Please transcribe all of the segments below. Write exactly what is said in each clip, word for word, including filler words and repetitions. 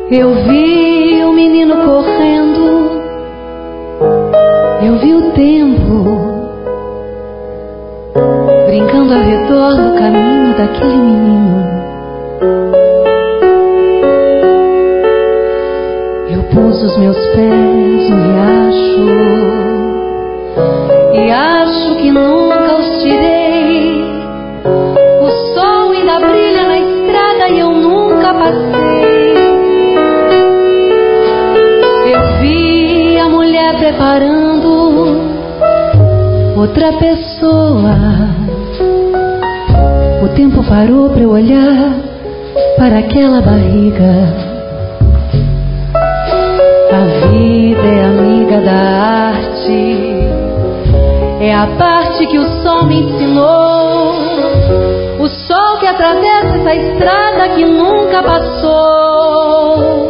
Eu vi o menino correndo, eu vi o tempo brincando ao redor do caminho daquele menino. Eu pus os meus pés no riacho e acho que nunca os tirei. O sol ainda brilha na estrada e eu nunca passei. Eu vi a mulher preparando outra pessoa. O tempo parou para eu olhar para aquela barriga. A vida é amiga da arte, é a parte que o sol me ensinou. O sol que atravessa essa estrada que nunca passou.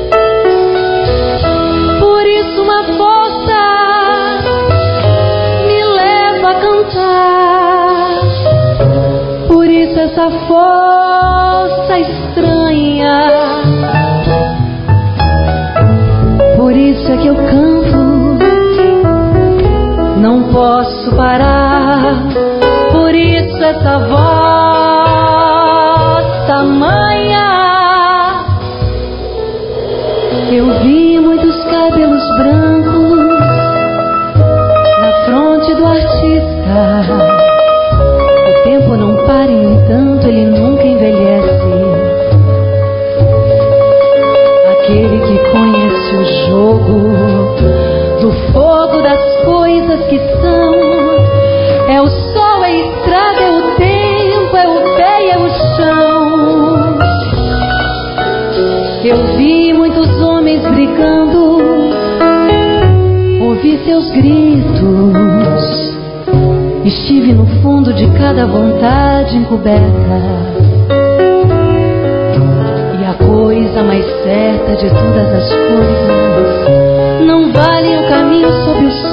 Por isso uma força me leva a cantar. Por isso essa força estranha. Por isso é que eu canto, não posso parar. Por isso essa voz tamanha. Eu vi muitos cabelos brancos na fronte do artista. O tempo não para, no entanto, ele nunca envelhece. Aquele que conhece o jogo do fogo das coisas que são. É o sol, é a estrada, é o tempo, é o pé e é o chão. Eu vi muitos homens brigando, ouvi seus gritos. Estive no fundo de cada vontade encoberta. A coisa mais certa de todas as coisas não vale o caminho sob o sol.